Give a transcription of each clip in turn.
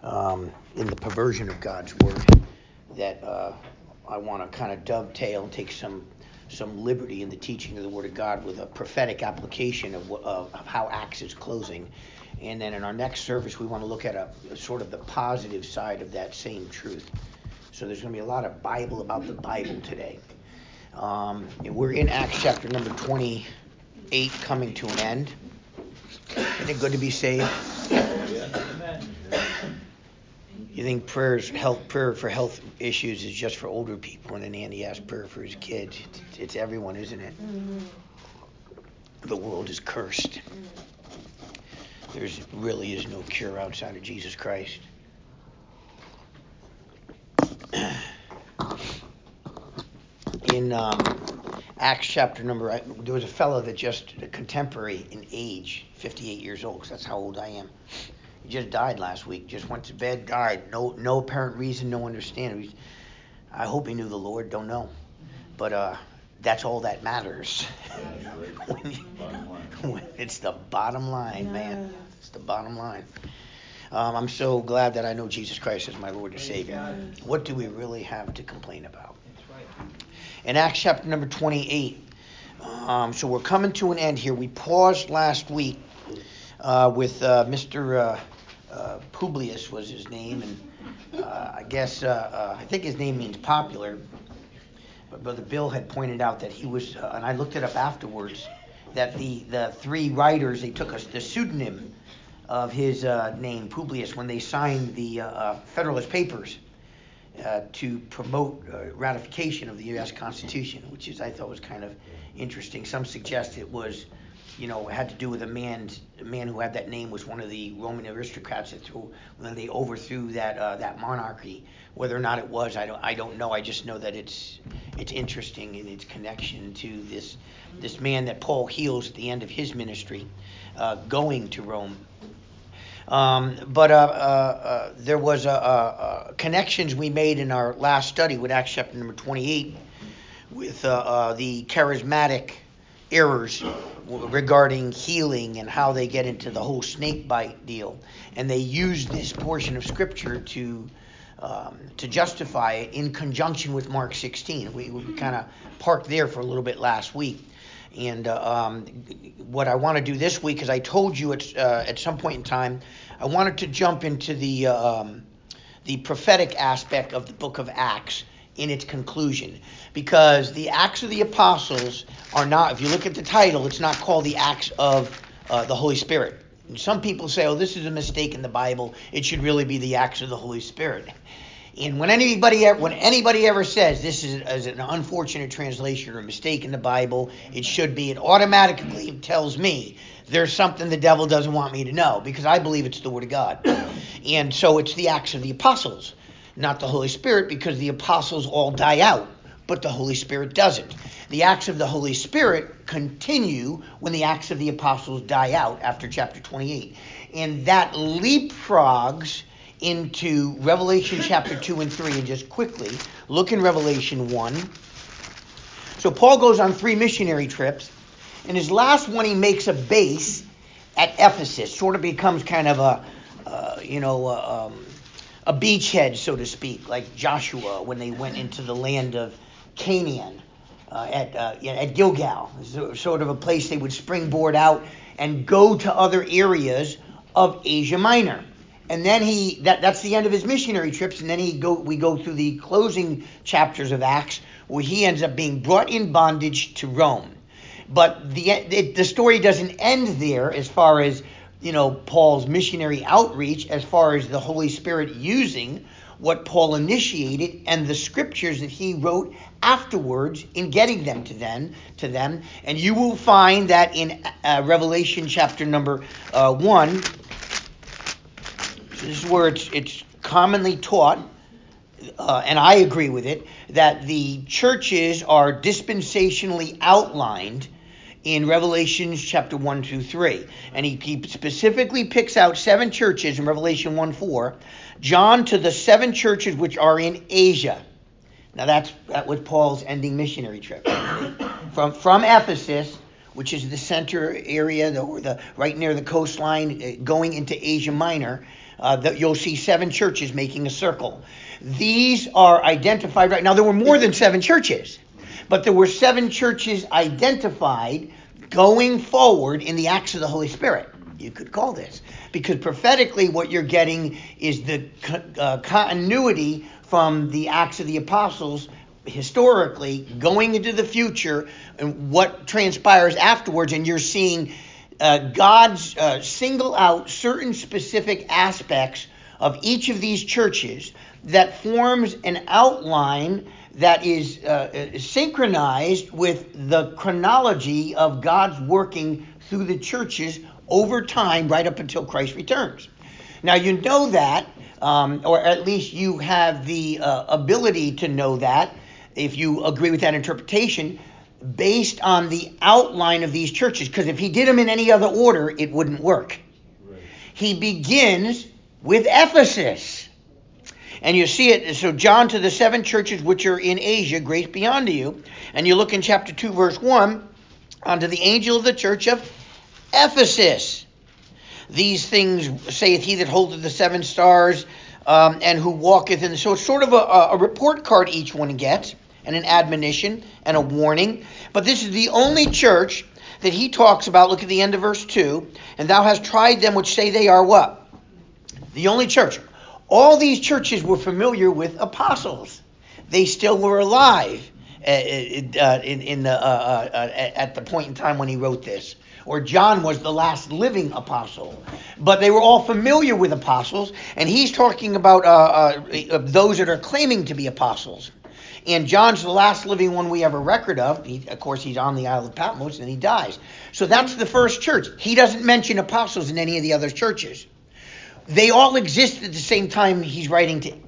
in the perversion of God's word that I want to kind of dovetail and take some liberty in the teaching of the Word of God with a prophetic application of how Acts is closing. And then in our next service, we want to look at a sort of the positive side of that same truth. So there's going to be a lot of Bible about the Bible today. We're in Acts chapter number 28, coming to an end. Isn't it good to be saved? Amen. You think prayer for health issues is just for older people, and then Andy asked prayer for his kids. It's everyone, isn't it? Mm-hmm. The world is cursed. There really is no cure outside of Jesus Christ. In Acts chapter number, there was a fellow that just a contemporary in age, 58 years old, because that's how old I am. He just died last week. Just went to bed, died. No apparent reason, no understanding. I hope he knew the Lord. Don't know, but that's all that matters. when it's the bottom line, man. It's the bottom line. I'm so glad that I know Jesus Christ as my Lord and Savior. What do we really have to complain about? In Acts chapter number 28, so we're coming to an end here. We paused last week with Mr. Publius was his name, and I think his name means popular. But Brother Bill had pointed out that he was, and I looked it up afterwards, that the three writers, they took the pseudonym of his name, Publius, when they signed the Federalist Papers to promote ratification of the U.S. Constitution, which I thought was kind of interesting. Some suggest it was, had to do with a man who had that name was one of the Roman aristocrats when they overthrew that monarchy. Whether or not it was, I don't know. I just know that it's interesting in its connection to this man that Paul heals at the end of his ministry, going to Rome. But there was connections we made in our last study with Acts chapter number 28 with the charismatic errors regarding healing and how they get into the whole snake bite deal, and they use this portion of scripture to justify it in conjunction with Mark 16. We kind of parked there for a little bit last week. And what I want to do this week, as I told you at some point in time, I wanted to jump into the prophetic aspect of the book of Acts in its conclusion. Because the Acts of the Apostles are not, if you look at the title, it's not called the Acts of the Holy Spirit. And some people say, this is a mistake in the Bible. It should really be the Acts of the Holy Spirit. And when anybody ever says this is an unfortunate translation or a mistake in the Bible, it automatically tells me there's something the devil doesn't want me to know, because I believe it's the Word of God. And so it's the Acts of the Apostles, not the Holy Spirit, because the apostles all die out, but the Holy Spirit doesn't. The Acts of the Holy Spirit continue when the Acts of the Apostles die out after chapter 28. And that leapfrogs into Revelation chapter 2 and 3. And just quickly, look in Revelation 1. So Paul goes on 3 missionary trips. And his last one, he makes a base at Ephesus. Sort of becomes kind of a beachhead, so to speak, like Joshua when they went into the land of Canaan at Gilgal. Sort of a place they would springboard out and go to other areas of Asia Minor. And then that's the end of his missionary trips, and then we go through the closing chapters of Acts, where he ends up being brought in bondage to Rome. But the story doesn't end there as far as Paul's missionary outreach, as far as the Holy Spirit using what Paul initiated and the scriptures that he wrote afterwards in getting them to them. And you will find that in Revelation chapter number 1. This is where it's commonly taught, and I agree with it, that the churches are dispensationally outlined in Revelation chapter 1 through 3. And he specifically picks out 7 churches in Revelation 1:4. John to the 7 churches which are in Asia. Now that was Paul's ending missionary trip. From Ephesus, which is the center area, right near the coastline, going into Asia Minor. You'll see 7 churches making a circle. These are identified right now. There were more than 7 churches, but there were 7 churches identified going forward in the acts of the Holy Spirit. You could call this, because prophetically what you're getting is the continuity from the Acts of the Apostles historically going into the future and what transpires afterwards, and you're seeing God's single out certain specific aspects of each of these churches that forms an outline that is synchronized with the chronology of God's working through the churches over time right up until Christ returns. Now you know that, or at least you have the ability to know that, if you agree with that interpretation, based on the outline of these churches. Because if he did them in any other order, it wouldn't work. Right. He begins with Ephesus. And you see it, so John to the 7 churches which are in Asia, grace be unto you. And you look in chapter 2, verse 1, unto the angel of the church of Ephesus. These things saith he that holdeth the 7 stars, and who walketh in. So it's sort of a report card each one gets, and an admonition and a warning. But this is the only church that he talks about. Look at the end of verse 2. And thou hast tried them which say they are what? The only church. All these churches were familiar with apostles. They still were alive at the point in time when he wrote this. Or John was the last living apostle. But they were all familiar with apostles. And he's talking about those that are claiming to be apostles. And John's the last living one we have a record of. Of course, he's on the Isle of Patmos and he dies. So that's the first church. He doesn't mention apostles in any of the other churches. They all exist at the same time he's writing to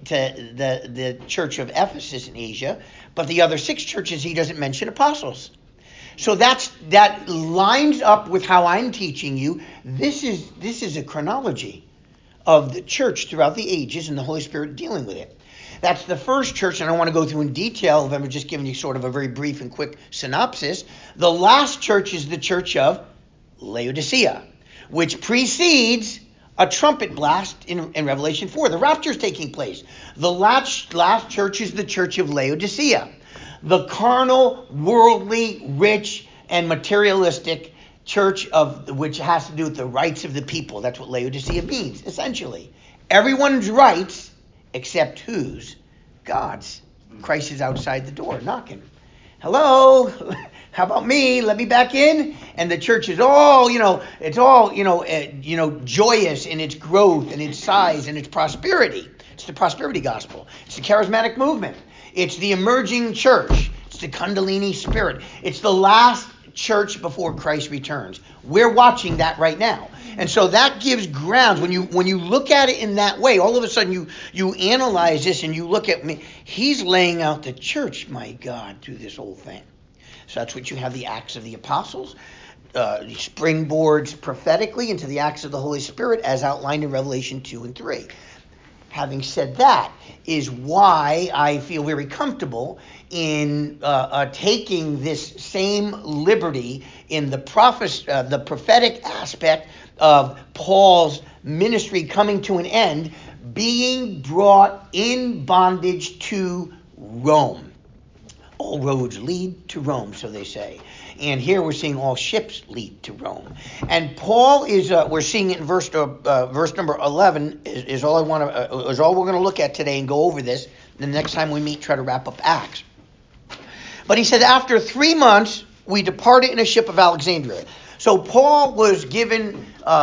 the church of Ephesus in Asia. But the other 6 churches, he doesn't mention apostles. So that lines up with how I'm teaching you. This is a chronology of the church throughout the ages and the Holy Spirit dealing with it. That's the first church, and I don't want to go through in detail of them. I'm just giving you sort of a very brief and quick synopsis. The last church is the church of Laodicea, which precedes a trumpet blast in Revelation 4. The rapture is taking place. The last church is the church of Laodicea, the carnal, worldly, rich, and materialistic church of which has to do with the rights of the people. That's what Laodicea means, essentially. Everyone's rights except whose? God's. Christ is outside the door knocking. Hello? How about me? Let me back in. And the church is all, it's all, joyous in its growth and its size and its prosperity. It's the prosperity gospel. It's the charismatic movement. It's the emerging church. It's the Kundalini spirit. It's the last church before Christ returns. We're watching that right now. And so that gives grounds. When you look at it in that way, all of a sudden you analyze this and you look at me. He's laying out the church, my God, through this whole thing. So that's what you have, the Acts of the Apostles, springboards prophetically into the Acts of the Holy Spirit as outlined in Revelation 2 and 3. Having said that is why I feel very comfortable in taking this same liberty in the prophetic aspect of Paul's ministry coming to an end, being brought in bondage to Rome. All roads lead to Rome, so they say. And here we're seeing all ships lead to Rome. And Paul is, we're seeing it in verse number 11 is all we're going to look at today and go over this. The next time we meet, try to wrap up Acts. But he said, after 3 months, we departed in a ship of Alexandria. So Paul was given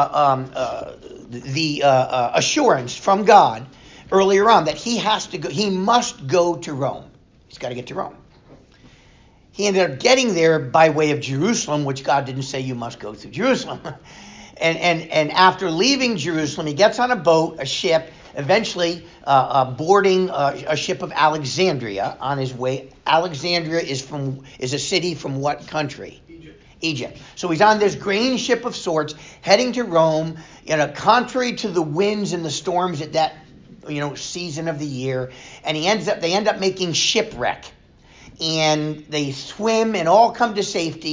the assurance from God earlier on that he must go to Rome. He's got to get to Rome. He ended up getting there by way of Jerusalem, which God didn't say you must go through Jerusalem. And after leaving Jerusalem, he gets on a boat, a ship, eventually boarding a ship of Alexandria on his way. Alexandria is a city from what country? Egypt. So he's on this grain ship of sorts, heading to Rome, contrary to the winds and the storms at that season of the year. And they end up making shipwreck. And they swim and all come to safety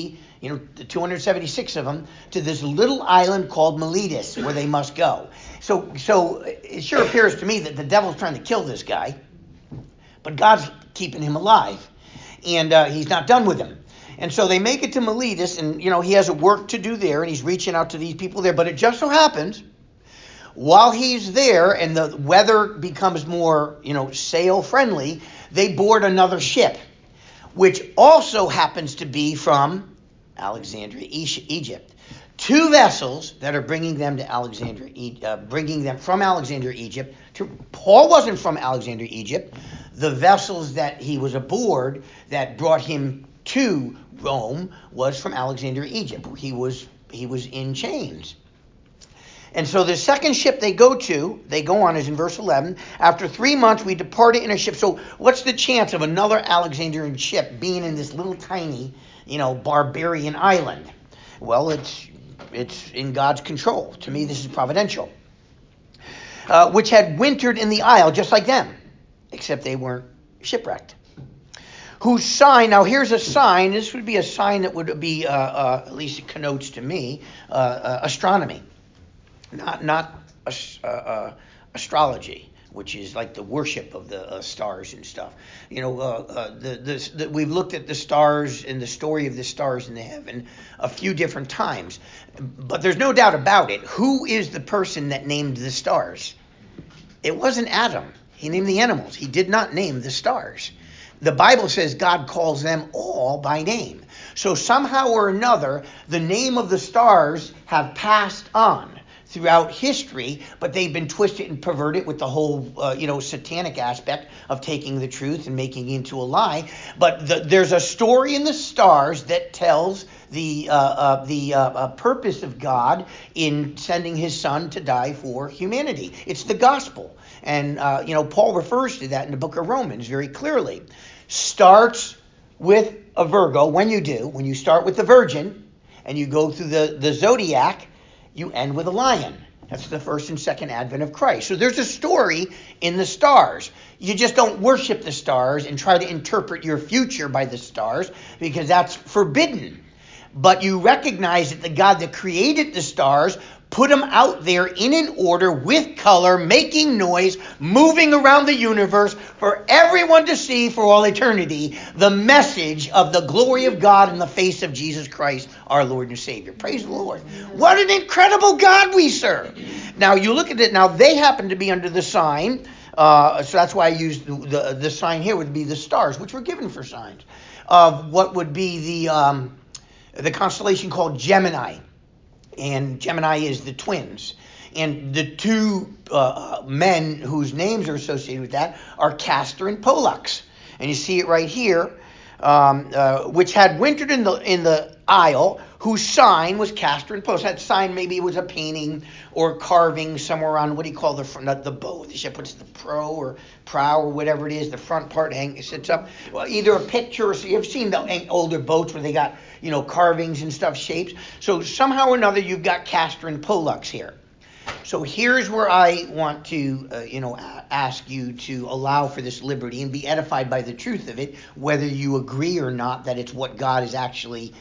the 276 of them, to this little island called Miletus, where they must go. So it sure appears to me that the devil's trying to kill this guy, but God's keeping him alive, and he's not done with him. And so they make it to Miletus, and he has a work to do there, and he's reaching out to these people there. But it just so happens, while he's there and the weather becomes more, sail friendly, they board another ship, which also happens to be from Alexandria, Egypt. Two vessels that are bringing them to Alexandria, bringing them from Alexandria, Egypt. Paul wasn't from Alexandria, Egypt. The vessels that he was aboard that brought him to Rome was from Alexandria, Egypt, where he was in chains. And so the second ship they go on is in verse 11. After 3 months, we departed in a ship. So what's the chance of another Alexandrian ship being in this little tiny, barbarian island? Well, it's in God's control. To me, this is providential. Which had wintered in the isle, just like them, except they weren't shipwrecked. Whose sign, now here's a sign, this would be a sign that would be, at least it connotes to me, astronomy. Not astrology, which is like the worship of the stars and stuff. We've looked at the stars and the story of the stars in the heaven a few different times, but there's no doubt about it. Who is the person that named the stars? It wasn't Adam. He named the animals. He did not name the stars. The Bible says God calls them all by name. So somehow or another, the name of the stars have passed on throughout history, but they've been twisted and perverted with the whole, satanic aspect of taking the truth and making it into a lie. But there's a story in the stars that tells the purpose of God in sending his son to die for humanity. It's the gospel. And, Paul refers to that in the book of Romans very clearly. Starts with a Virgo. When you start with the Virgin and you go through the zodiac, you end with a lion. That's the first and second advent of Christ. So there's a story in the stars. You just don't worship the stars and try to interpret your future by the stars, because that's forbidden. But you recognize that the God that created the stars put them out there in an order with color, making noise, moving around the universe for everyone to see for all eternity, the message of the glory of God in the face of Jesus Christ, our Lord and Savior. Praise the Lord. What an incredible God we serve. Now, you look at it. Now, they happen to be under the sign. So that's why I used the sign here would be the stars, which were given for signs of what would be the constellation called Gemini. And Gemini is the twins. And the two men whose names are associated with that are Castor and Pollux. And you see it right here, which had wintered in the isle, whose sign was Castor and Pollux. That sign maybe was a painting or carving somewhere on, what do you call the bow? The ship puts the prow or whatever it is, the front part sits up. Well, either a picture or you've seen the older boats where they got, carvings and stuff, shapes. So somehow or another you've got Castor and Pollux here. So here's where I want to, ask you to allow for this liberty and be edified by the truth of it, whether you agree or not that it's what God is actually,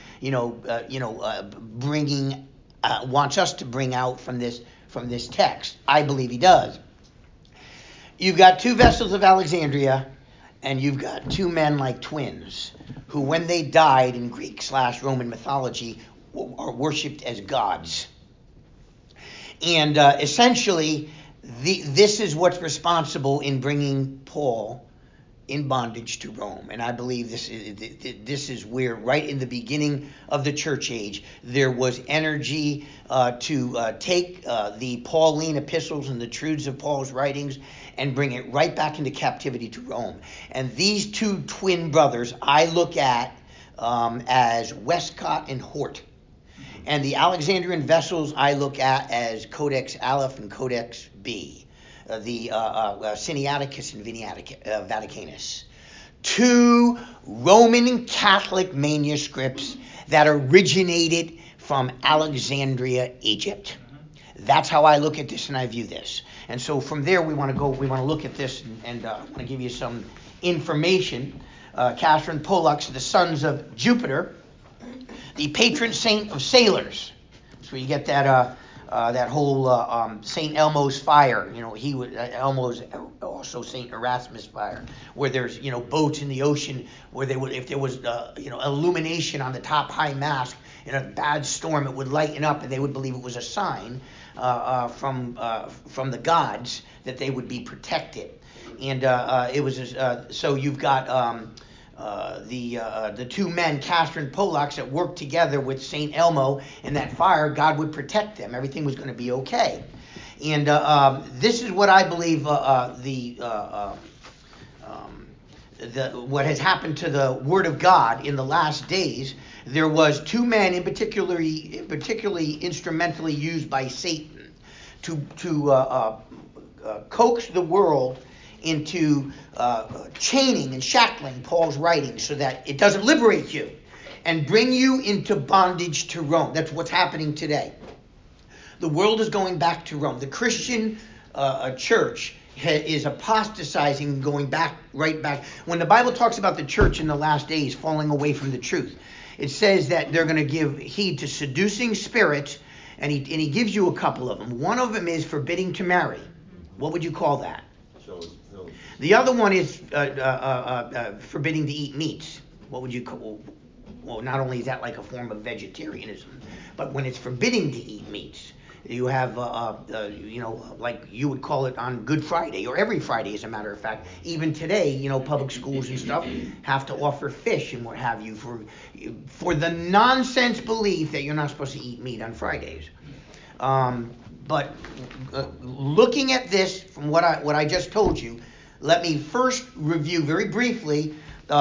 bringing, wants us to bring out from this text. I believe he does. You've got two vessels of Alexandria, and you've got two men like twins, who when they died in Greek/Roman mythology are worshipped as gods. And essentially, this is what's responsible in bringing Paul in bondage to Rome. And I believe this is where, right in the beginning of the church age, there was energy to take the Pauline epistles and the truths of Paul's writings and bring it right back into captivity to Rome. And these two twin brothers I look at as Westcott and Hort. And the Alexandrian vessels I look at as Codex Aleph and Codex B, the Sinaiticus and Vaticanus. Two Roman Catholic manuscripts that originated from Alexandria, Egypt. That's how I look at this and I view this. And so from there we want to look at this and I want to give you some information. Castor and Pollux, the sons of Jupiter. the patron saint of sailors. So you get that that whole Saint Elmo's fire. He was Elmo's also Saint Erasmus fire, where there's boats in the ocean where they would, if there was illumination on the top high mast in a bad storm, it would lighten up, and they would believe it was a sign from the gods that they would be protected. And it was so you've got the two men, Castor and Pollux, that worked together with Saint Elmo in that fire. God would protect them. Everything was going to be okay. And this is what I believe what has happened to the Word of God in the last days. There was two men particularly instrumentally used by Satan to coax the world into chaining and shackling Paul's writings so that it doesn't liberate you and bring you into bondage to Rome. That's what's happening today. The world is going back to Rome. The Christian church is apostatizing, going right back. When the Bible talks about the church in the last days falling away from the truth, it says that they're going to give heed to seducing spirits, and he gives you a couple of them. One of them is forbidding to marry. What would you call that? The other one is forbidding to eat meats. What would you call? Well, not only is that like a form of vegetarianism, but when it's forbidding to eat meats, you have, like you would call it on Good Friday, or every Friday, as a matter of fact. Even today, public schools and stuff have to offer fish and what have you for the nonsense belief that you're not supposed to eat meat on Fridays. But looking at this from what I just told you, let me first review very briefly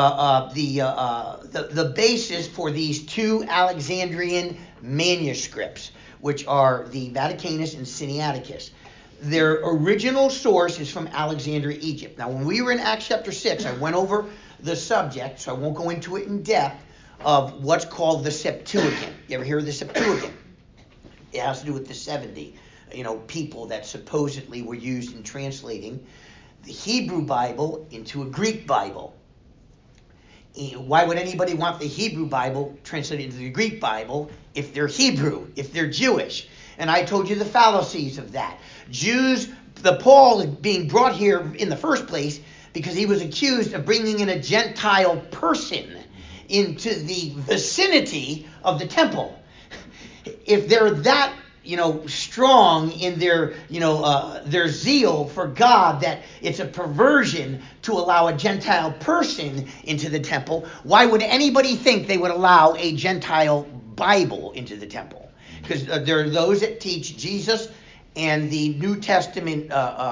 the basis for these two Alexandrian manuscripts, which are the Vaticanus and Sinaiticus. Their original source is from Alexandria, Egypt. Now, when we were in Acts chapter 6, I went over the subject, so I won't go into it in depth, of what's called the Septuagint. You ever hear of the Septuagint? It has to do with the 70, people that supposedly were used in translating the Hebrew Bible into a Greek Bible. Why would anybody want the Hebrew Bible translated into the Greek Bible if they're Hebrew, if they're Jewish? And I told you the fallacies of that. Paul is being brought here in the first place because he was accused of bringing in a Gentile person into the vicinity of the temple. If they're that strong in their zeal for God that it's a perversion to allow a Gentile person into the temple, why would anybody think they would allow a Gentile Bible into the temple? Because there are those that teach Jesus and the New Testament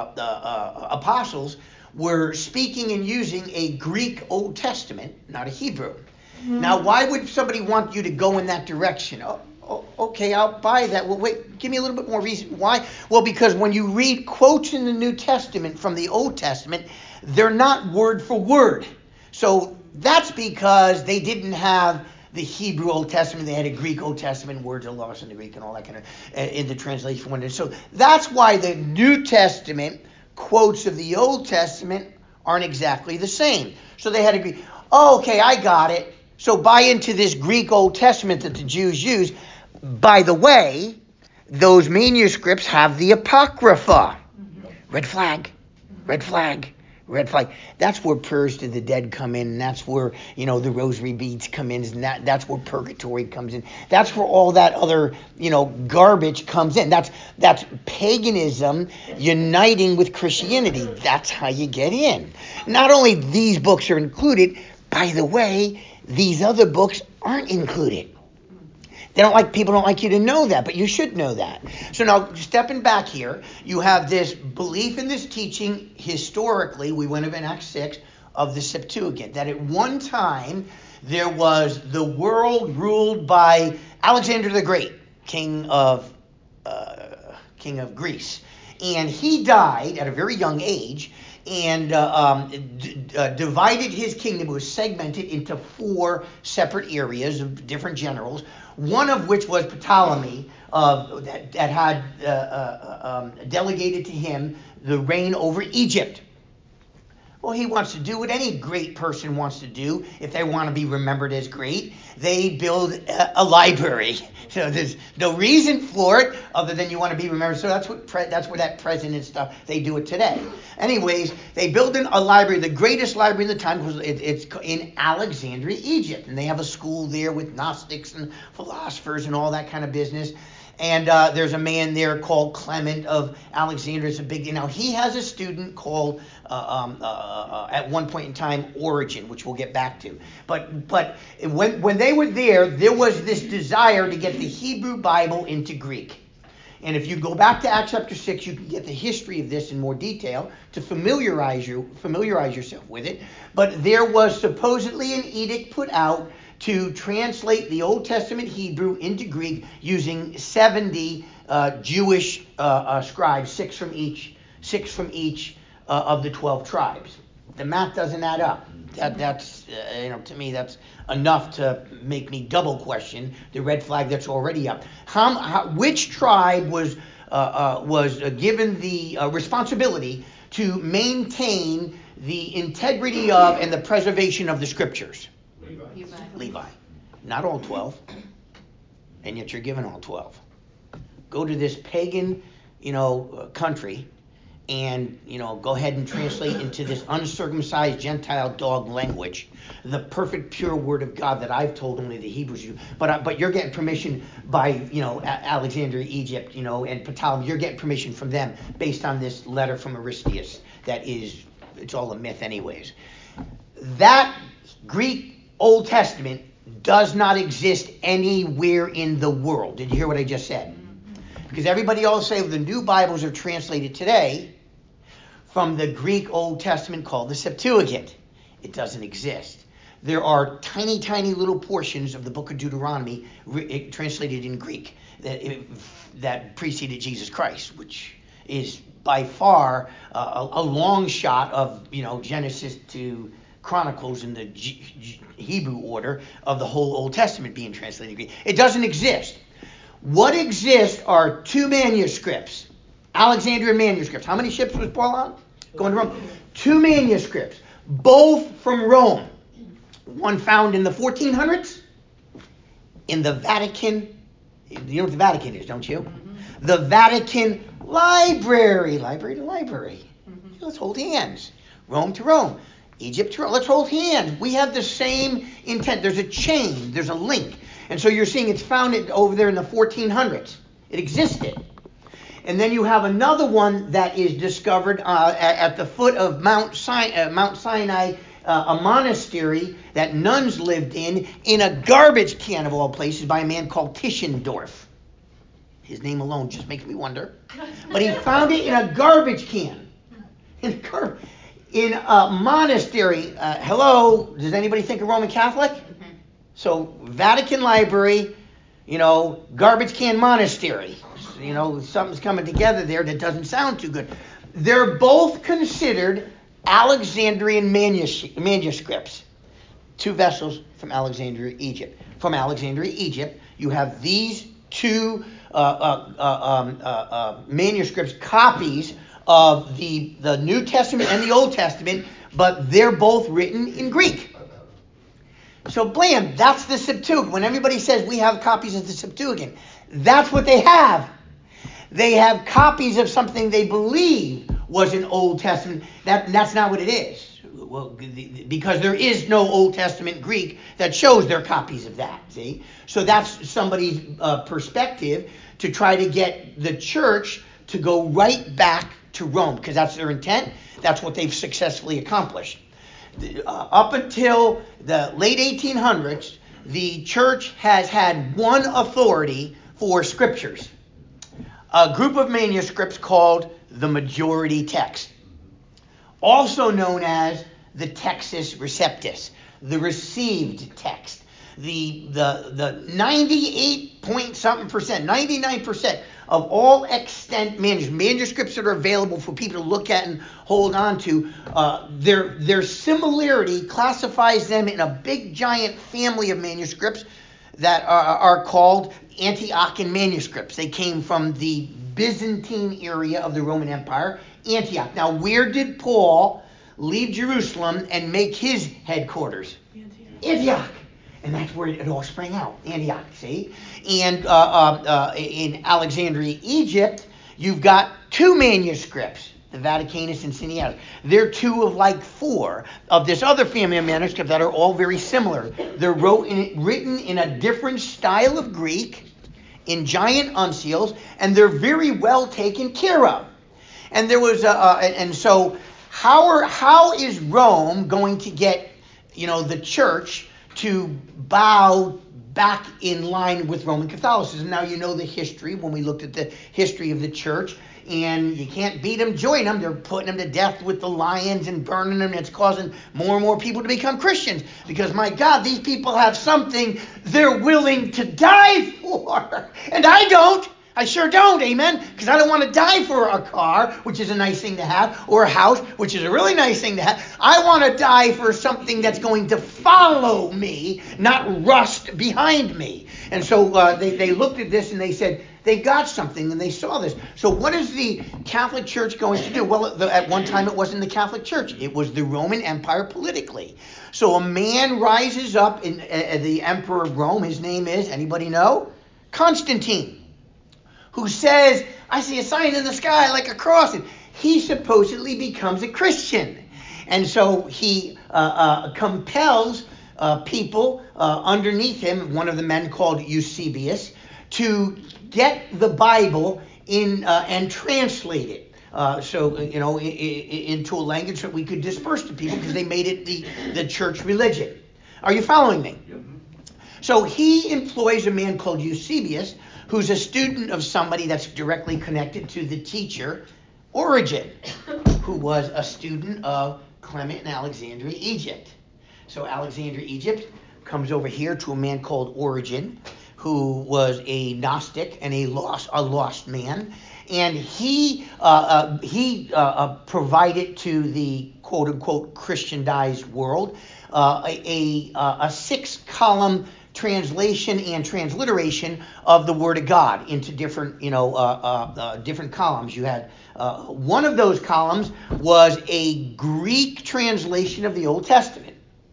apostles were speaking and using a Greek Old Testament, not a Hebrew. Now, why would somebody want you to go in that direction? Okay, I'll buy that. Well, wait, give me a little bit more reason. Why? Well, because when you read quotes in the New Testament from the Old Testament, they're not word for word. So that's because they didn't have the Hebrew Old Testament. They had a Greek Old Testament, words are lost in the Greek and all that kind of, in the translation. So that's why the New Testament quotes of the Old Testament aren't exactly the same. So they had to agree, okay, I got it. So buy into this Greek Old Testament that the Jews use. By the way, those manuscripts have the Apocrypha. Red flag, red flag, red flag. That's where prayers to the dead come in. And that's where, the rosary beads come in. And that's where purgatory comes in. That's where all that other, garbage comes in. That's paganism uniting with Christianity. That's how you get in. Not only these books are included, by the way, these other books aren't included. People don't like you to know that, but you should know that. So now, stepping back here, you have this belief in this teaching historically, we went over in Acts 6, of the Septuagint, that at one time there was the world ruled by Alexander the Great, king of Greece. And he died at a very young age and divided his kingdom. It was segmented into 4 separate areas of different generals, one of which was Ptolemy, that had delegated to him the reign over Egypt. Well, he wants to do what any great person wants to do if they want to be remembered as great. They build a library. So there's no reason for it other than you want to be remembered. So that's what that president stuff, they do it today. Anyways, they build a library, the greatest library in the time, because it's in Alexandria, Egypt. And they have a school there with Gnostics and philosophers and all that kind of business. And there's a man there called Clement of Alexandria. It's a big deal. Now, he has a student called, at one point in time, Origen, which we'll get back to. But when they were there was this desire to get the Hebrew Bible into Greek. And if you go back to Acts chapter 6, you can get the history of this in more detail to familiarize yourself with it. But there was supposedly an edict put out to translate the Old Testament Hebrew into Greek using 70 Jewish scribes, six from each of the 12 tribes. The math doesn't add up. That's to me, that's enough to make me double question the red flag that's already up. Which tribe was given the responsibility to maintain the integrity of and the preservation of the scriptures? Levi. Not all 12. And yet you're given all 12. Go to this pagan, country and, go ahead and translate into this uncircumcised Gentile dog language the perfect pure word of God that I've told only the Hebrews do. But you're getting permission by, Alexandria, Egypt, and Ptolemy. You're getting permission from them based on this letter from Aristeas. It's all a myth anyways. That Greek Old Testament does not exist anywhere in the world. Did you hear what I just said? Because everybody always say the new Bibles are translated today from the Greek Old Testament called the Septuagint. It doesn't exist. There are tiny, tiny little portions of the book of Deuteronomy translated in Greek that preceded Jesus Christ, which is by far a long shot of Genesis to Chronicles in the Hebrew order of the whole Old Testament being translated in Greek. It doesn't exist. What exists are two manuscripts, Alexandrian manuscripts. How many ships was Paul on? Going to Rome. Two manuscripts, both from Rome. One found in the 1400s in the Vatican. You know what the Vatican is, don't you? Mm-hmm. The Vatican Library. Library to library. Mm-hmm. Let's hold hands. Rome to Rome. Egypt to Rome. Let's hold hands. We have the same intent. There's a chain. There's a link. And so you're seeing it's found over there in the 1400s. It existed. And then you have another one that is discovered at the foot of Mount Sinai, a monastery that nuns lived in a garbage can of all places by a man called Tischendorf. His name alone just makes me wonder. But he found it in a garbage can. In a monastery. Hello, does anybody think of Roman Catholic? So Vatican Library, garbage can monastery. Something's coming together there that doesn't sound too good. They're both considered Alexandrian manuscripts. Two vessels from Alexandria, Egypt. From Alexandria, Egypt, you have these two manuscripts, copies of the New Testament and the Old Testament, but they're both written in Greek. So blam, that's the Septuagint. When everybody says we have copies of the Septuagint, that's what they have. They have copies of something they believe was an Old Testament. That's not what it is. Well, because there is no Old Testament Greek that shows they're copies of that. See? So that's somebody's perspective to try to get the church to go right back to Rome, because that's their intent. That's what they've successfully accomplished. Up until the late 1800s, the church has had one authority for scriptures. A group of manuscripts called the majority text, also known as the Textus Receptus, the received text. The 98 point something percent, 99% of all extant manuscripts that are available for people to look at and hold on to, their similarity classifies them in a big giant family of manuscripts that are called Antiochian manuscripts. They came from the Byzantine area of the Roman Empire, Antioch. Now, where did Paul leave Jerusalem and make his headquarters? Antioch. And that's where it all sprang out, Antioch, see? And in Alexandria, Egypt, you've got two manuscripts, the Vaticanus and Cineatus. They're two of like four of this other family of manuscripts that are all very similar. They're written in a different style of Greek, in giant uncials, and they're very well taken care of. And there was and so how is Rome going to get, the church to bow back in line with Roman Catholicism? Now, the history when we looked at the history of the church, and you can't beat them, join them. They're putting them to death with the lions and burning them. It's causing more and more people to become Christians because, my God, these people have something they're willing to die for. And I don't. I sure don't, amen? Because I don't want to die for a car, which is a nice thing to have, or a house, which is a really nice thing to have. I want to die for something that's going to follow me, not rust behind me. And so they looked at this and they said, they got something, and they saw this. So what is the Catholic Church going to do? Well, at one time it wasn't the Catholic Church. It was the Roman Empire politically. So a man rises up in the Emperor of Rome. His name is, anybody know? Constantine. Who says, I see a sign in the sky like a cross. And he supposedly becomes a Christian. And so he compels people underneath him, one of the men called Eusebius, to get the Bible in and translate it. Into a language that we could disperse to people because they made it the church religion. Are you following me? Yep. So he employs a man called Eusebius, who's a student of somebody that's directly connected to the teacher, Origen, who was a student of Clement in Alexandria, Egypt. So Alexandria, Egypt comes over here to a man called Origen, who was a Gnostic and a lost man. And he provided to the quote-unquote Christianized world a 6-column translation and transliteration of the Word of God into different, different columns. You had one of those columns was a Greek translation of the Old Testament.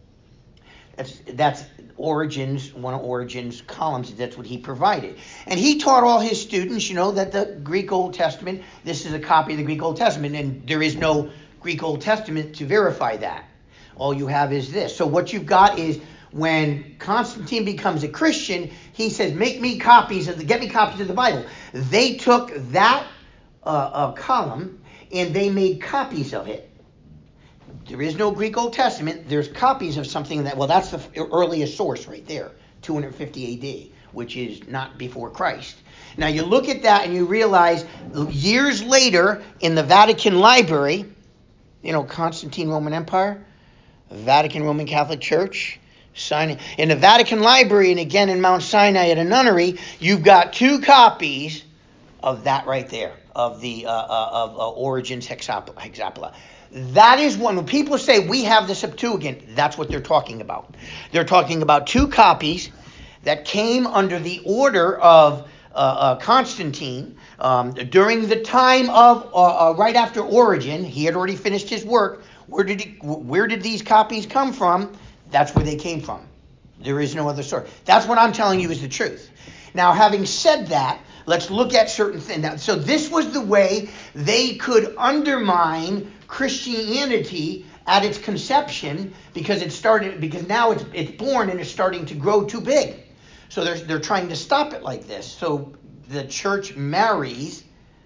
That's one of Origen's columns. That's what he provided. And he taught all his students, that the Greek Old Testament, this is a copy of the Greek Old Testament, and there is no Greek Old Testament to verify that. All you have is this. So what you've got is, when Constantine becomes a Christian, he says, get me copies of the Bible. They took that column and they made copies of it. There is no Greek Old Testament. There's copies of something that's the earliest source right there, 250 AD, which is not before Christ. Now you look at that and you realize years later in the Vatican Library, Constantine Roman Empire, Vatican Roman Catholic Church, in the Vatican Library, and again in Mount Sinai at a nunnery, you've got 2 copies of that right there, of the of Origen's Hexapla. That is when people say we have the Septuagint, that's what they're talking about. They're talking about 2 copies that came under the order of Constantine during the time of right after Origen. He had already finished his work. Where did these copies come from? That's where they came from. There is no other source. That's what I'm telling you is the truth. Now, having said that, let's look at certain things. So this was the way they could undermine Christianity at its conception, because now it's born and it's starting to grow too big. So they're trying to stop it like this. So the church marries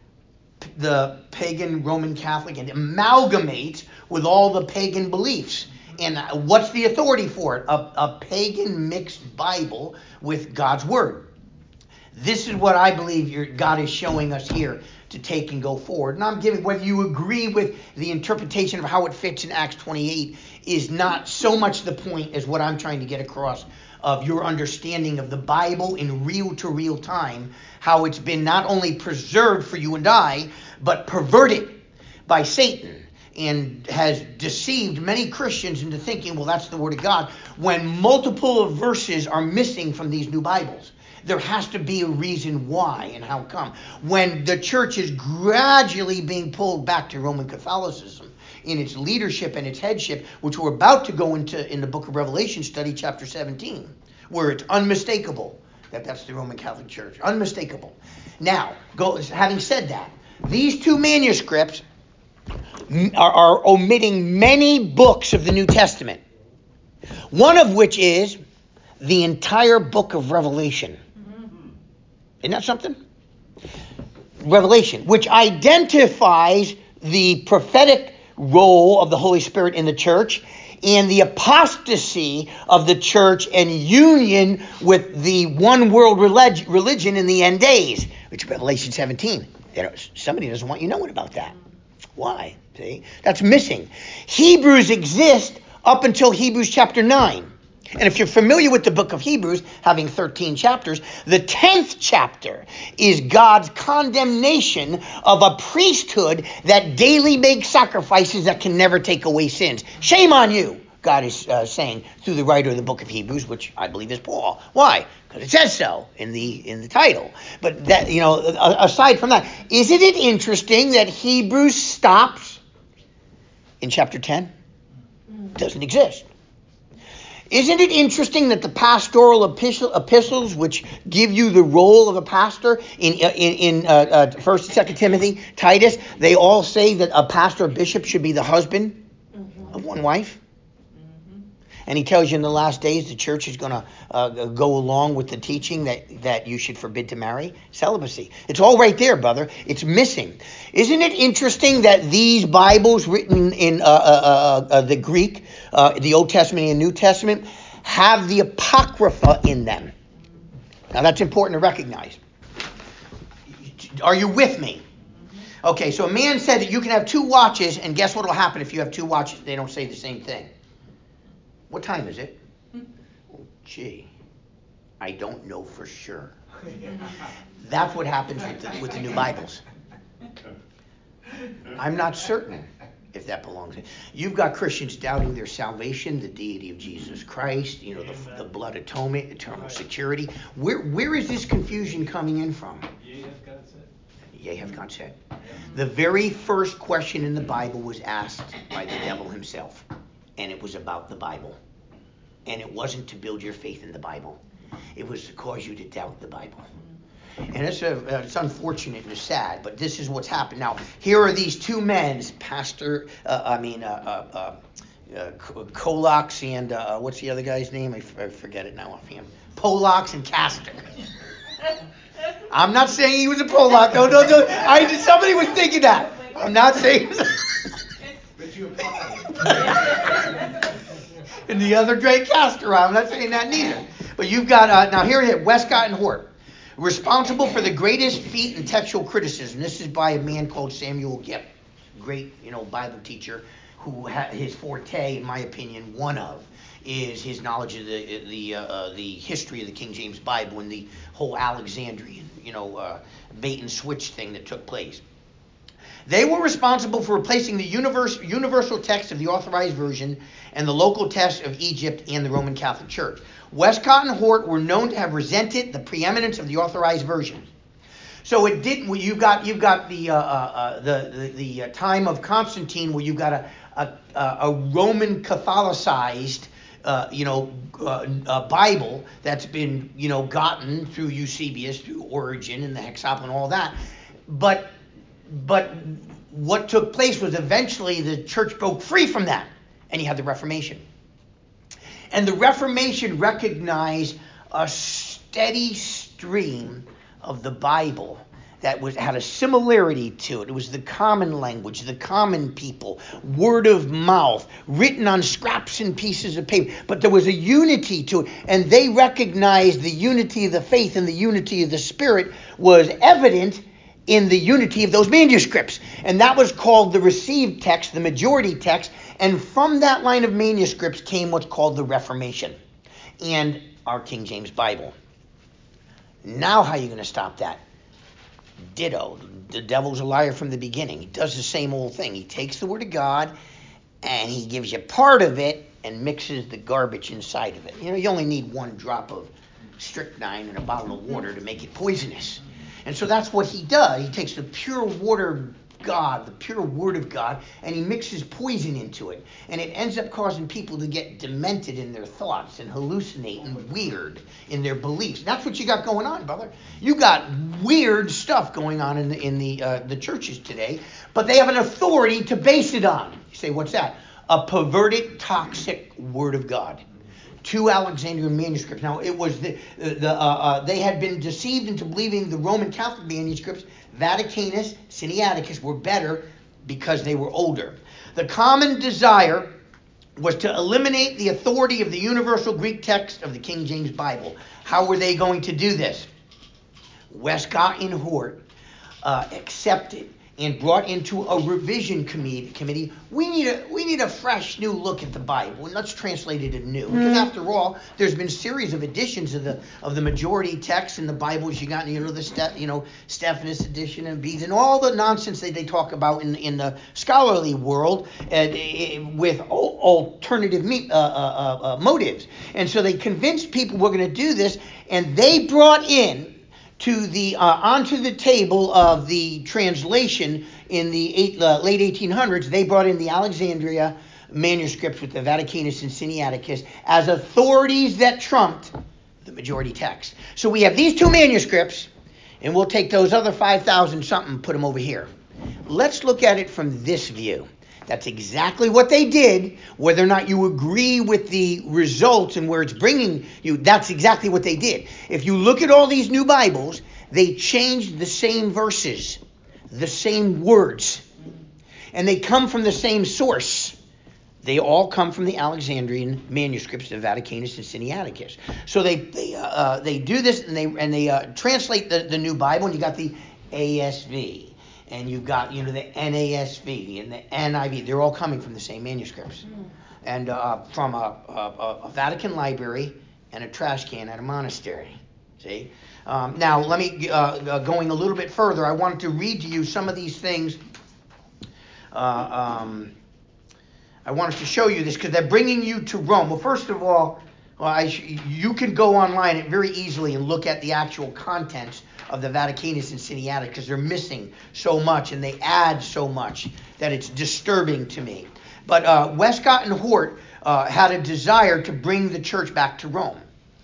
the pagan Roman Catholic and amalgamates with all the pagan beliefs. And what's the authority for it? A pagan mixed Bible with God's Word. This is what I believe God is showing us here to take and go forward. And I'm giving, whether you agree with the interpretation of how it fits in Acts 28 is not so much the point as what I'm trying to get across of your understanding of the Bible in real time, how it's been not only preserved for you and I, but perverted by Satan, and has deceived many Christians into thinking, well, that's the Word of God, when multiple verses are missing from these new Bibles. There has to be a reason why and how come. When the church is gradually being pulled back to Roman Catholicism, in its leadership and its headship, which we're about to go into in the book of Revelation study, chapter 17, where it's unmistakable that that's the Roman Catholic Church. Unmistakable. Now, having said that, these two manuscripts are omitting many books of the New Testament. One of which is the entire book of Revelation. Isn't that something? Revelation, which identifies the prophetic role of the Holy Spirit in the church and the apostasy of the church and union with the one world religion in the end days, which is Revelation 17. Somebody doesn't want you knowing about that. Why? See? That's missing. Hebrews exists up until Hebrews chapter 9. And if you're familiar with the book of Hebrews, having 13 chapters, the 10th chapter is God's condemnation of a priesthood that daily makes sacrifices that can never take away sins. Shame on you, God is saying through the writer of the book of Hebrews, which I believe is Paul. Why? Because it says so in the title. But that, aside from that, isn't it interesting that Hebrews stops in chapter 10? Doesn't exist. Isn't it interesting that the pastoral epistles, which give you the role of a pastor in 1st and 2nd Timothy, Titus, they all say that a pastor or bishop should be the husband of one wife? And he tells you in the last days the church is going to go along with the teaching that you should forbid to marry. Celibacy. It's all right there, brother. It's missing. Isn't it interesting that these Bibles written in the Greek, the Old Testament and New Testament, have the Apocrypha in them? Now that's important to recognize. Are you with me? Okay, so a man said that you can have two watches, and guess what will happen if you have two watches? They don't say the same thing. What time is it? Oh, gee, I don't know for sure. That's what happens with the new Bibles. I'm not certain if that belongs. You've got Christians doubting their salvation, the deity of Jesus Christ, the blood atonement, eternal security. Where is this confusion coming in from? Yea, hath God said. The very first question in the Bible was asked by the devil himself. And it was about the Bible. And it wasn't to build your faith in the Bible. It was to cause you to doubt the Bible. And it's unfortunate and it's sad, but this is what's happened. Now, here are these two men, Colox and, what's the other guy's name? I forget it now offhand. Pollux and Castor. I'm not saying he was a Pollock. No. Somebody was thinking that. I'm not saying... And the other great Castor, I'm not saying that neither. But you've got, now here it is, Westcott and Hort. Responsible for the greatest feat in textual criticism. This is by a man called Samuel Gipp. Great, Bible teacher who his forte, in my opinion, one of, is his knowledge of the history of the King James Bible and the whole Alexandrian, bait and switch thing that took place. They were responsible for replacing the universal text of the Authorized Version and the local text of Egypt and the Roman Catholic Church. Westcott and Hort were known to have resented the preeminence of the Authorized Version. So it did. You've got the time of Constantine, where you've got a Roman Catholicized Bible that's been gotten through Eusebius, through Origen and the Hexapla and all that, but what took place was eventually the church broke free from that, and you had the Reformation. And the Reformation recognized a steady stream of the Bible that had a similarity to it. It was the common language, the common people, word of mouth, written on scraps and pieces of paper. But there was a unity to it, and they recognized the unity of the faith and the unity of the Spirit was evident in the unity of those manuscripts. And that was called the received text, the majority text. And from that line of manuscripts came what's called the Reformation and our King James Bible. Now how are you going to stop that? Ditto. The devil's a liar from the beginning. He does the same old thing. He takes the Word of God and he gives you part of it and mixes the garbage inside of it. You only need one drop of strychnine in a bottle of water to make it poisonous. And so that's what he does. He takes the pure water God, the pure Word of God, and he mixes poison into it. And it ends up causing people to get demented in their thoughts and hallucinate and weird in their beliefs. That's what you got going on, brother. You got weird stuff going on in the churches today, but they have an authority to base it on. You say, what's that? A perverted, toxic Word of God. 2 Alexandrian manuscripts. Now, it was they had been deceived into believing the Roman Catholic manuscripts, Vaticanus, Sinaiticus, were better because they were older. The common desire was to eliminate the authority of the universal Greek text of the King James Bible. How were they going to do this? Westcott and Hort accepted and brought into a revision committee. We need a fresh new look at the Bible, and let's translate it anew. Because after all, there's been a series of editions of the majority text in the Bibles. You got the Stephanus edition and Bede and all the nonsense that they talk about in the scholarly world with alternative motives. And so they convinced people we're going to do this, and they brought in to the onto the table of the translation in the late 1800s, they brought in the Alexandria manuscripts with the Vaticanus and Sinaiticus as authorities that trumped the majority text. So we have these 2 manuscripts, and we'll take those other 5,000 something and put them over here. Let's look at it from this view. That's exactly what they did. Whether or not you agree with the results and where it's bringing you, that's exactly what they did. If you look at all these new Bibles, they changed the same verses, the same words, and they come from the same source. They all come from the Alexandrian manuscripts of Vaticanus and Sinaiticus. So they do this, and they translate the new Bible, and you got the ASV. And you've got, the NASV and the NIV. They're all coming from the same manuscripts. And from a Vatican library and a trash can at a monastery. See? Now, let me, going a little bit further, I wanted to read to you some of these things. I wanted to show you this because they're bringing you to Rome. Well, first of all, you can go online very easily and look at the actual contents of the Vaticanus and Sinaiticus, because they're missing so much and they add so much that it's disturbing to me. But Westcott and Hort had a desire to bring the church back to Rome.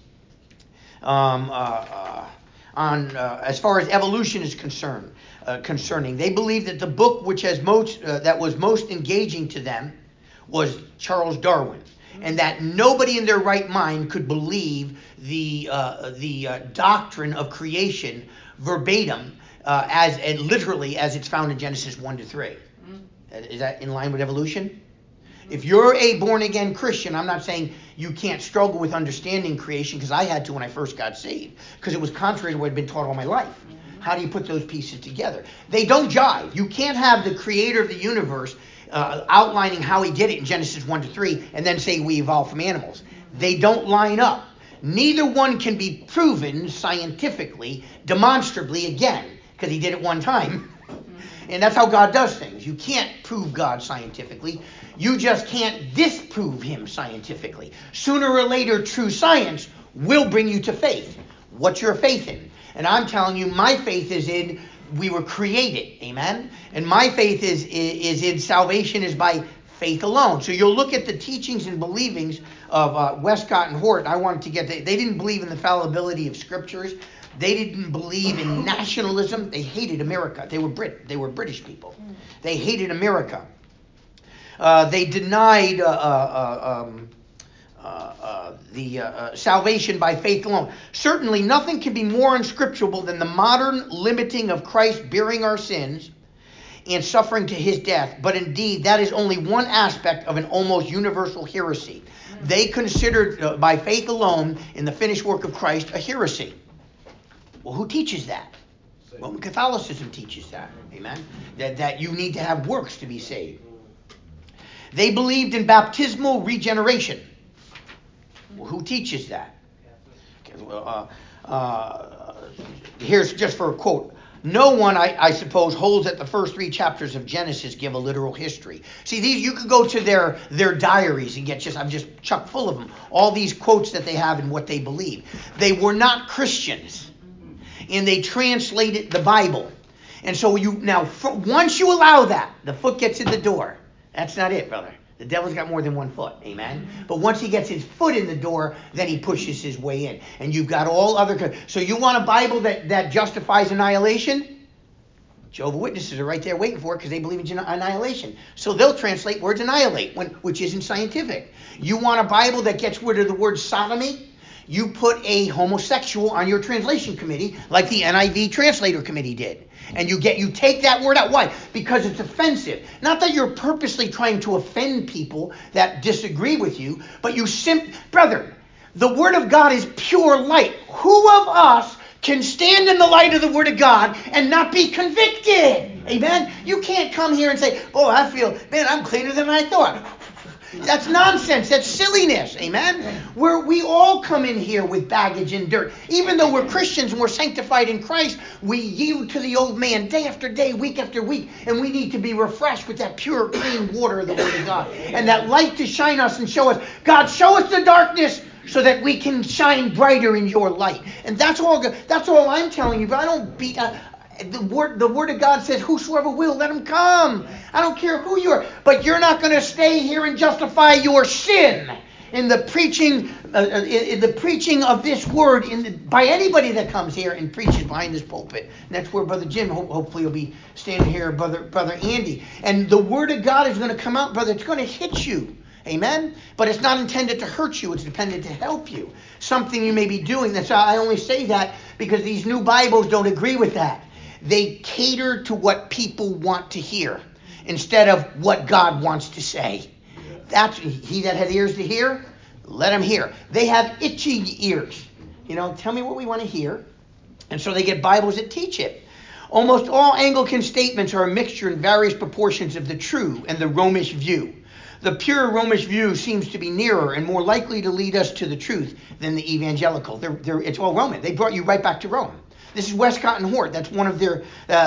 As far as evolution is concerning, they believe that the book which has that was most engaging to them was Charles Darwin. And that nobody in their right mind could believe the doctrine of creation verbatim, as literally as it's found in Genesis 1-3. Is that in line with evolution? If you're a born-again Christian, I'm not saying you can't struggle with understanding creation, because I had to when I first got saved, because it was contrary to what I'd been taught all my life. How do you put those pieces together? They don't jive. You can't have the creator of the universe outlining how he did it in Genesis 1-3 and then say we evolved from animals. They don't line up. Neither one can be proven scientifically, demonstrably again, because he did it one time. And that's how God does things. You can't prove God scientifically. You just can't disprove him scientifically. Sooner or later, true science will bring you to faith. What's your faith in? And I'm telling you, my faith is in we were created. Amen? And my faith is in salvation is by faith alone. So you'll look at the teachings and believings of Westcott and Hort. I wanted to get they didn't believe in the fallibility of scriptures. They didn't believe in nationalism. They hated America. They were British people. They hated America. They denied salvation by faith alone. Certainly nothing can be more unscriptural than the modern limiting of Christ bearing our sins and suffering to his death. But indeed, that is only one aspect of an almost universal heresy. They considered by faith alone in the finished work of Christ a heresy. Well, who teaches that? Roman Catholicism teaches that. Amen? That you need to have works to be saved. They believed in baptismal regeneration. Well, who teaches that? Here's just for a quote. No one, I suppose, holds that the first 3 chapters of Genesis give a literal history. See, these you could go to their diaries and get I'm just chock full of them. All these quotes that they have and what they believe. They were not Christians, and they translated the Bible. And so once you allow that, the foot gets in the door. That's not it, brother. The devil's got more than one foot, amen? But once he gets his foot in the door, then he pushes his way in. And you've got all other... So you want a Bible that justifies annihilation? Jehovah's Witnesses are right there waiting for it because they believe in annihilation. So they'll translate words annihilate, which isn't scientific. You want a Bible that gets rid of the word sodomy? You put a homosexual on your translation committee like the NIV translator committee did. And you take that word out. Why? Because it's offensive. Not that you're purposely trying to offend people that disagree with you, but brother, the word of God is pure light. Who of us can stand in the light of the word of God and not be convicted? Amen? You can't come here and say, oh, I'm cleaner than I thought. That's nonsense. That's silliness. Amen? We all come in here with baggage and dirt. Even though we're Christians and we're sanctified in Christ, we yield to the old man day after day, week after week. And we need to be refreshed with that pure, clean water of the Word of God. And that light to shine us and show us, God, show us the darkness so that we can shine brighter in your light. And that's all I'm telling you. But I don't beat... The word of God says, whosoever will, let him come. I don't care who you are. But you're not going to stay here and justify your sin in the preaching of this word by anybody that comes here and preaches behind this pulpit. And that's where Brother Jim hopefully will be standing here, Brother Andy. And the word of God is going to come out, brother. It's going to hit you. Amen? But it's not intended to hurt you. It's intended to help you. Something you may be doing. That's why I only say that because these new Bibles don't agree with that. They cater to what people want to hear instead of what God wants to say. That's he that had ears to hear, let him hear. They have itchy ears. Tell me what we want to hear. And so they get Bibles that teach it. Almost all Anglican statements are a mixture in various proportions of the true and the Romish view. The pure Romish view seems to be nearer and more likely to lead us to the truth than the evangelical. It's all Roman. They brought you right back to Rome. This is Westcott and Hort. That's one of their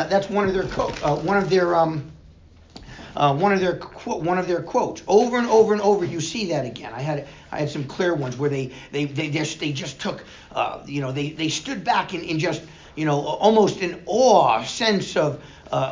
quotes. Over and over and over, you see that again. I had some clear ones where they just took they stood back in just almost an awe sense of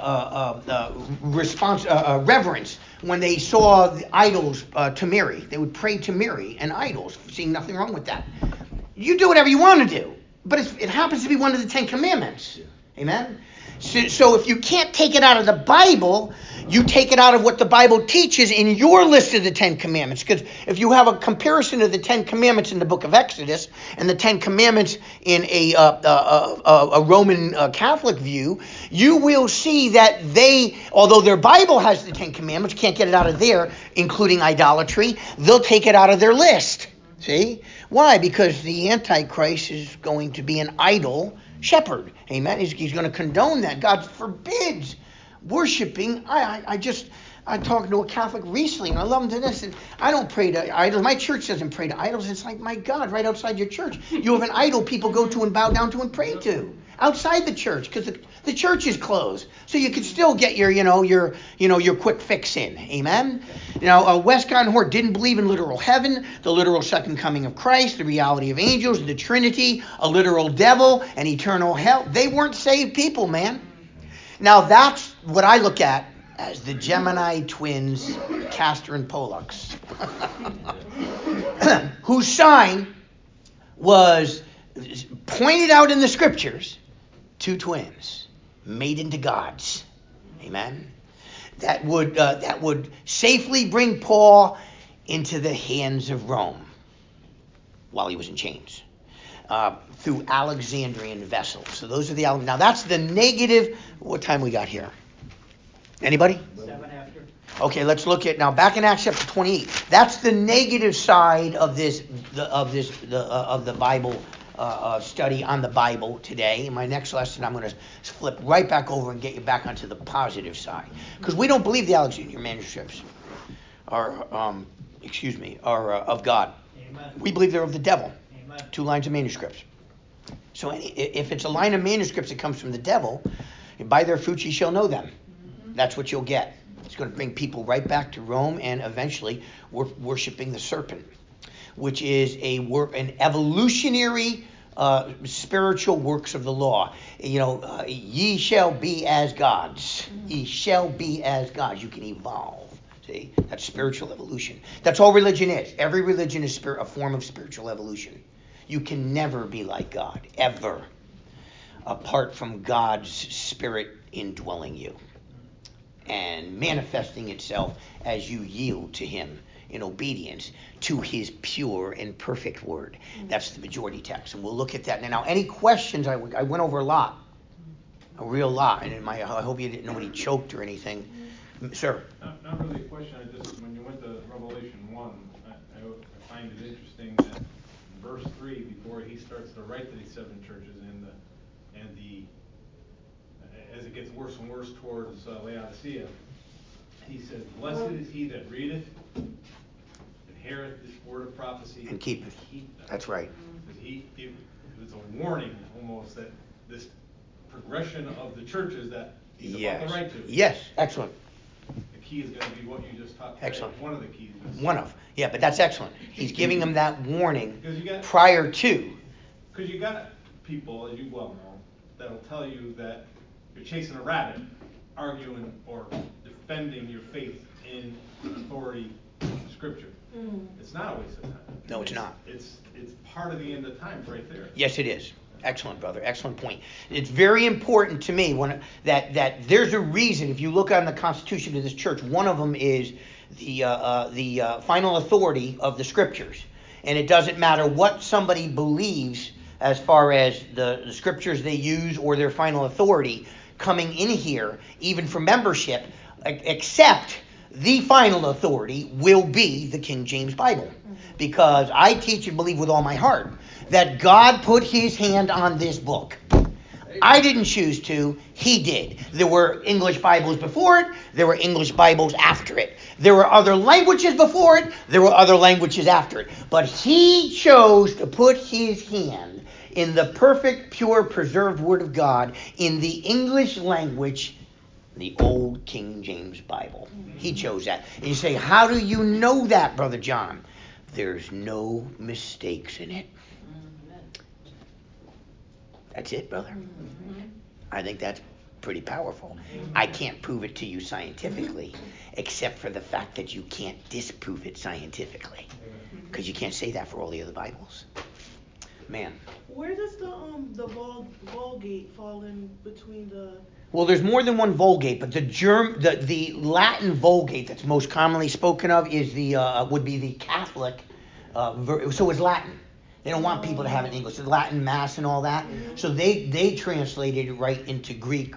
reverence when they saw the idols to Mary. They would pray to Mary and idols, seeing nothing wrong with that. You do whatever you want to do. But it happens to be one of the 10 Commandments. Amen? So if you can't take it out of the Bible, you take it out of what the Bible teaches in your list of the 10 Commandments. Because if you have a comparison of the 10 Commandments in the book of Exodus and the 10 Commandments in a Roman Catholic view, you will see that although their Bible has the 10 Commandments, can't get it out of there, including idolatry, they'll take it out of their list. See? Why? Because the Antichrist is going to be an idol shepherd. Amen? He's going to condone that. God forbids worshiping. I talked to a Catholic recently, and I love him to this, and I don't pray to idols. My church doesn't pray to idols. It's like, my God, right outside your church. You have an idol people go to and bow down to and pray to. Outside the church, because the church is closed. So you can still get your quick fix in. Amen? Westcott and Hort didn't believe in literal heaven, the literal second coming of Christ, the reality of angels, the Trinity, a literal devil, and eternal hell. They weren't saved people, man. Now that's what I look at as the Gemini twins, Castor and Pollux, whose sign was pointed out in the scriptures. 2 twins made into gods. Amen. That would safely bring Paul into the hands of Rome while he was in chains through Alexandrian vessels. So those are now that's the negative. What time we got here? Anybody? 7 after. Okay, let's look at now back in Acts chapter 28. That's the negative side of the Bible study on the Bible today. In my next lesson, I'm going to flip right back over and get you back onto the positive side, because we don't believe the Alexandrian manuscripts are of God. Amen. We believe they're of the devil. Amen. 2 lines of manuscripts. So if it's a line of manuscripts that comes from the devil, by their fruits ye shall know them. That's what you'll get. It's going to bring people right back to Rome and eventually worshiping the serpent, which is an evolutionary spiritual works of the law. Ye shall be as gods. Ye shall be as gods. You can evolve. See, that's spiritual evolution. That's all religion is. Every religion is a form of spiritual evolution. You can never be like God, ever, apart from God's spirit indwelling you and manifesting itself as you yield to him in obedience to his pure and perfect word. That's the majority text, and we'll look at that. Now, any questions? I went over a real lot, and I hope you didn't know nobody choked or anything. Sir? Not really a question. When you went to Revelation 1, I find it interesting that in verse 3, before he starts to write to these seven churches, as it gets worse and worse towards Laodicea, he says, "Blessed is he that readeth, and heareth this word of prophecy, and keep them." That's right. It was a warning almost that this progression of the churches that he's about to write to. Yes, excellent. The key is going to be what you just talked about. Excellent. One of the keys. Yeah, but that's excellent. He's giving them that warning prior to. Because you got people, as you well know, that'll tell you that you're chasing a rabbit, arguing or defending your faith in authority of Scripture. It's not a waste of time. No, it's not. It's part of the end of times right there. Yes, it is. Excellent, brother. Excellent point. It's very important to me that there's a reason. If you look on the Constitution of this church, one of them is the final authority of the Scriptures, and it doesn't matter what somebody believes as far as the Scriptures they use or their final authority coming in here, even for membership, except the final authority will be the King James Bible, because I teach and believe with all my heart that God put his hand on this book. I didn't choose to. He did. There were English Bibles before it. There were English Bibles after it. There were other languages before it. There were other languages after it. But he chose to put his hand in the perfect, pure, preserved Word of God in the English language, the old King James Bible. He chose that. And you say, how do you know that, Brother John? There's no mistakes in it. That's it, brother. I think that's pretty powerful. I can't prove it to you scientifically, except for the fact that you can't disprove it scientifically, because you can't say that for all the other Bibles. Man. Where does the Vulgate fall in between the? Well, there's more than one Vulgate, but the Latin Vulgate that's most commonly spoken of is would be the Catholic. So it's Latin. They don't want people to have it in English. It's Latin Mass and all that. So they translated it right into Greek.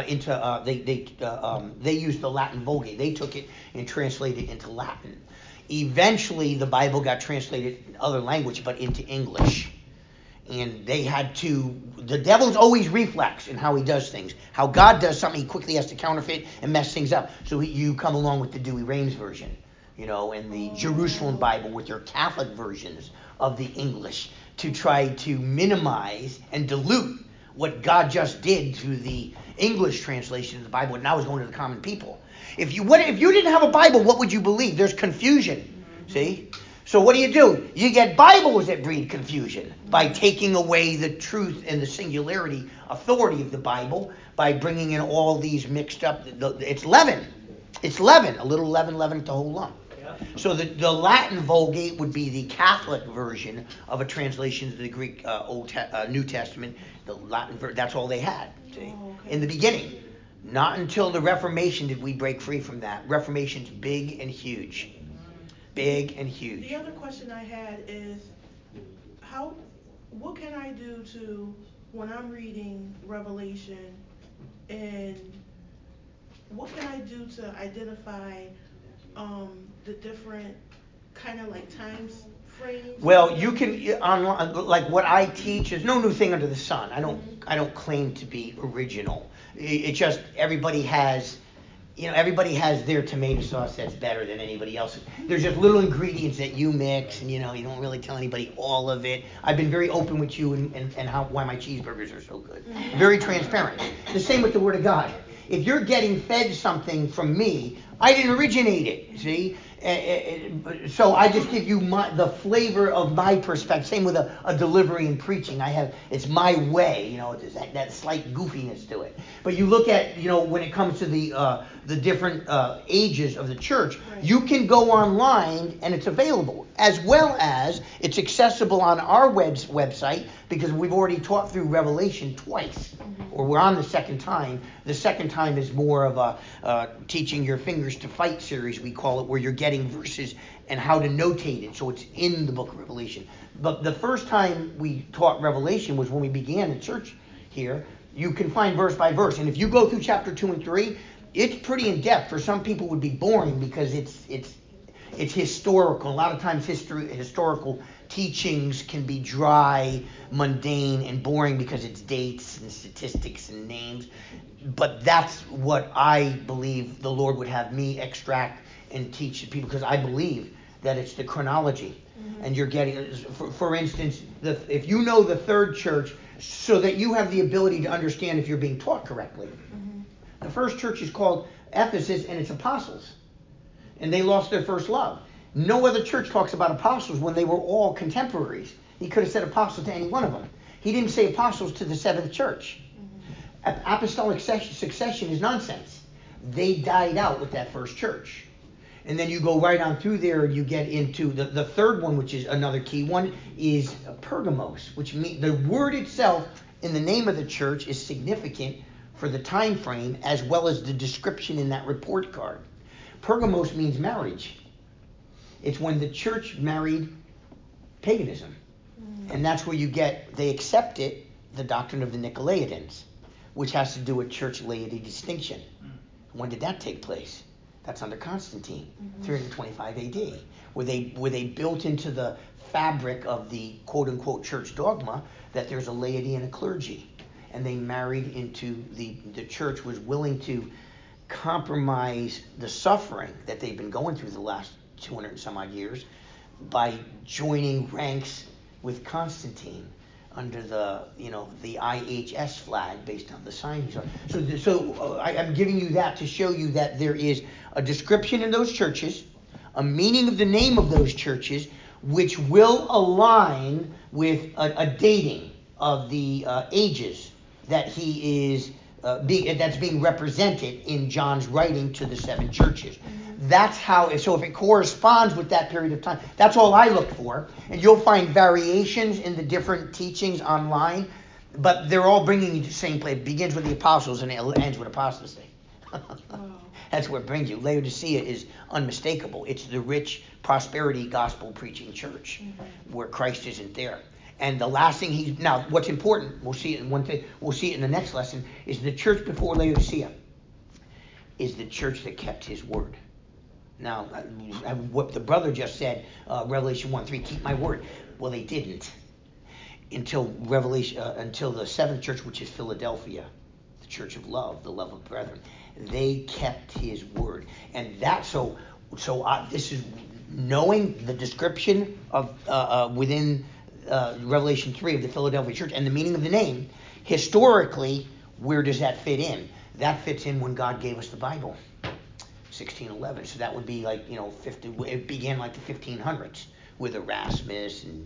They used the Latin Vulgate. They took it and translated it into Latin. Eventually, the Bible got translated in other language, but into English. And they had to. The devil's always reflex in how he does things. How God does something, he quickly has to counterfeit and mess things up. So you come along with the Dewey Rames version, and the Jerusalem Bible with your Catholic versions of the English to try to minimize and dilute what God just did through the English translation of the Bible, and now is going to the common people. If you didn't have a Bible, what would you believe? There's confusion. See? So what do? You get Bibles that breed confusion by taking away the truth and the singularity authority of the Bible by bringing in all these mixed up. It's leaven. It's leaven. A little leaven the whole lump. So the Latin Vulgate would be the Catholic version of a translation of the Greek New Testament. The Latin that's all they had. See? In the beginning. Not until the Reformation did we break free from that. Reformation's big and huge. Big and huge. The other question I had is, what can I do to, when I'm reading Revelation, and what can I do to identify the different kind of like times frames? Well, you can like what I teach is no new thing under the sun. I don't claim to be original. It just everybody has their tomato sauce that's better than anybody else's. There's just little ingredients that you mix, and you don't really tell anybody all of it. I've been very open with you and why my cheeseburgers are so good. Very transparent. The same with the Word of God. If you're getting fed something from me, I didn't originate it, see? So I just give you the flavor of my perspective. Same with a delivery and preaching. It's my way, there's that slight goofiness to it. But you look at, when it comes to the different ages of the church, Right. you can go online and it's available, as well as it's accessible on our website, because we've already taught through Revelation twice, or we're on the second time. The second time is more of a teaching your fingers to fight series, we call it, where you're getting verses and how to notate it, so it's in the book of Revelation. But the first time we taught Revelation was when we began in church here. You can find verse by verse, and if you go through chapter 2 and 3, it's pretty in depth. For some people, it would be boring because it's historical. A lot of times, historical teachings can be dry, mundane, and boring because it's dates and statistics and names. But that's what I believe the Lord would have me extract and teach to people, because I believe that it's the chronology. And you're getting, for instance, if you know the third church, so that you have the ability to understand if you're being taught correctly. The first church is called Ephesus, and it's apostles. And they lost their first love. No other church talks about apostles when they were all contemporaries. He could have said apostle to any one of them. He didn't say apostles to the seventh church. Apostolic succession is nonsense. They died out with that first church. And then you go right on through there, you get into the third one, which is another key one, is Pergamos, which means the word itself in the name of the church is significant for the time frame, as well as the description in that report card. Pergamos means marriage. It's when the church married paganism. And that's where they accepted the doctrine of the Nicolaitans, which has to do with church laity distinction. When did that take place? That's under Constantine, 325 AD, where they built into the fabric of the quote-unquote church dogma that there's a laity and a clergy. And they married into the church was willing to compromise the suffering that they've been going through the last 200 and some odd years by joining ranks with Constantine under the IHS flag based on the sign. So I'm giving you that to show you that there is a description in those churches, a meaning of the name of those churches, which will align with a dating of the ages that he is that's being represented in John's writing to the seven churches. That's how. So if it corresponds with that period of time, that's all I look for. And you'll find variations in the different teachings online, but they're all bringing you to the same place. It begins with the apostles and it ends with apostasy. That's where it brings you. Laodicea is unmistakable. It's the rich prosperity gospel preaching church where Christ isn't there. And the last thing now what's important, we'll see it in one thing, we'll see it in the next lesson, is the church before Laodicea is the church that kept his word. Now, what the brother just said, Revelation 1:3, keep my word. Well, they didn't until the seventh church, which is Philadelphia, the church of love, the love of brethren. They kept his word, and this is knowing the description of within Revelation 3 of the Philadelphia church and the meaning of the name. Historically, where does that fit in? That fits in when God gave us the Bible. 1611, so that would be like it began like the 1500s with Erasmus and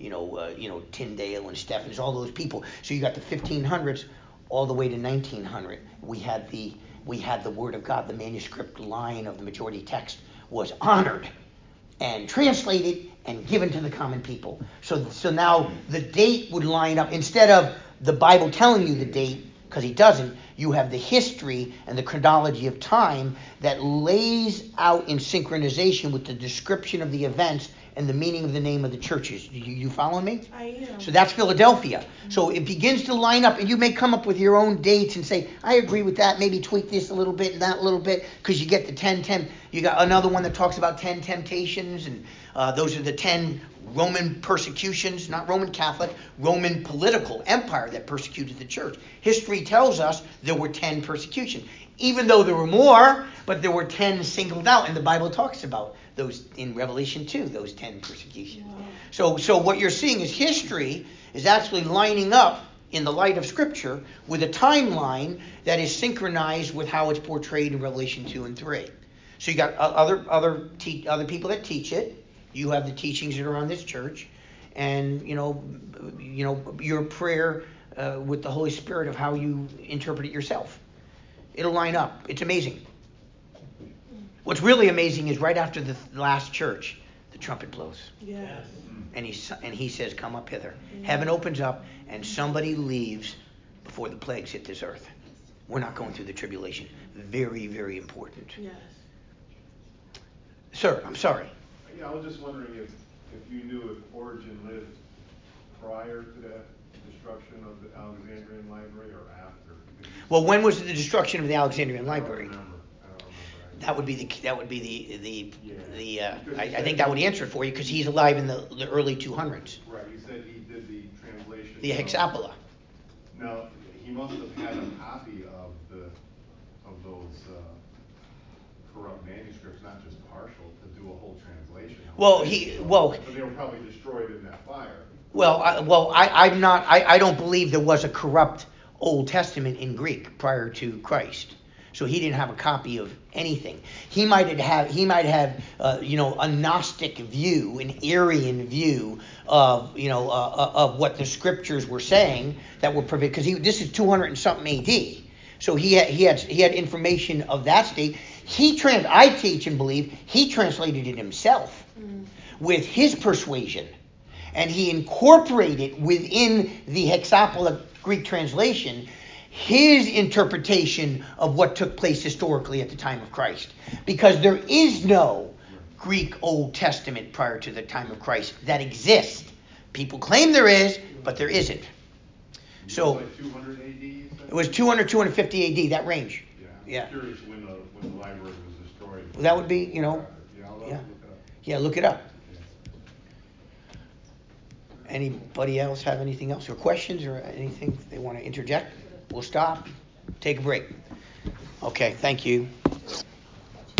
Tyndale and Stephanus, all those people. So you got the 1500s all the way to 1900. We had the Word of God. The manuscript line of the majority text was honored and translated and given to the common people. So now the date would line up instead of the Bible telling you the date, because he doesn't. You have the history and the chronology of time that lays out in synchronization with the description of the events and the meaning of the name of the churches. You following me? I am. So that's Philadelphia. So it begins to line up, and you may come up with your own dates and say, I agree with that, maybe tweak this a little bit and that a little bit, because you get the 10. You got another one that talks about 10 temptations, and those are the 10 Roman persecutions, not Roman Catholic, Roman political empire that persecuted the church. History tells us there were 10 persecutions. Even though there were more, but there were 10 singled out, and the Bible talks about those in Revelation 2, those 10 persecutions. Wow. So what you're seeing is history is actually lining up in the light of Scripture with a timeline that is synchronized with how it's portrayed in Revelation 2 and 3. So you got other people that teach it. You have the teachings that are on this church, and your prayer with the Holy Spirit of how you interpret it yourself. It'll line up. It's amazing. What's really amazing is right after the last church, the trumpet blows. Yes. And he says, "Come up hither." Heaven opens up, and somebody leaves before the plagues hit this earth. We're not going through the tribulation. Very, very important. Yes. Sir, I'm sorry. Yeah, I was just wondering if you knew if Origen lived prior to that destruction of the Alexandrian library or after. Well, when was the destruction of the Alexandrian I don't library? remember. That would be the I think that would answer it for you because he's alive in the early 200s. Right, you said he did the translation. The Hexapla. Now, he must have had a copy of those corrupt manuscripts, not just partial, to do a whole translation. But they were probably destroyed in that fire. I don't believe there was a corrupt Old Testament in Greek prior to Christ. So he didn't have a copy of anything. He might have a Gnostic view, an Arian view of what the scriptures were saying that were because this is 200 and something AD. So he had information of that state. I teach and believe he translated it himself with his persuasion, and he incorporated within the Hexapla Greek translation his interpretation of what took place historically at the time of Christ. Because there is no Greek Old Testament prior to the time of Christ that exists. People claim there is, but there isn't. So like 200 AD? It was 200, 250 AD, that range. Yeah. I'm curious when the library was destroyed. Well, that would be, Yeah, I'll look it up. Yeah, look it up. Anybody else have anything else or questions or anything they want to interject? We'll stop. Take a break. Okay, thank you.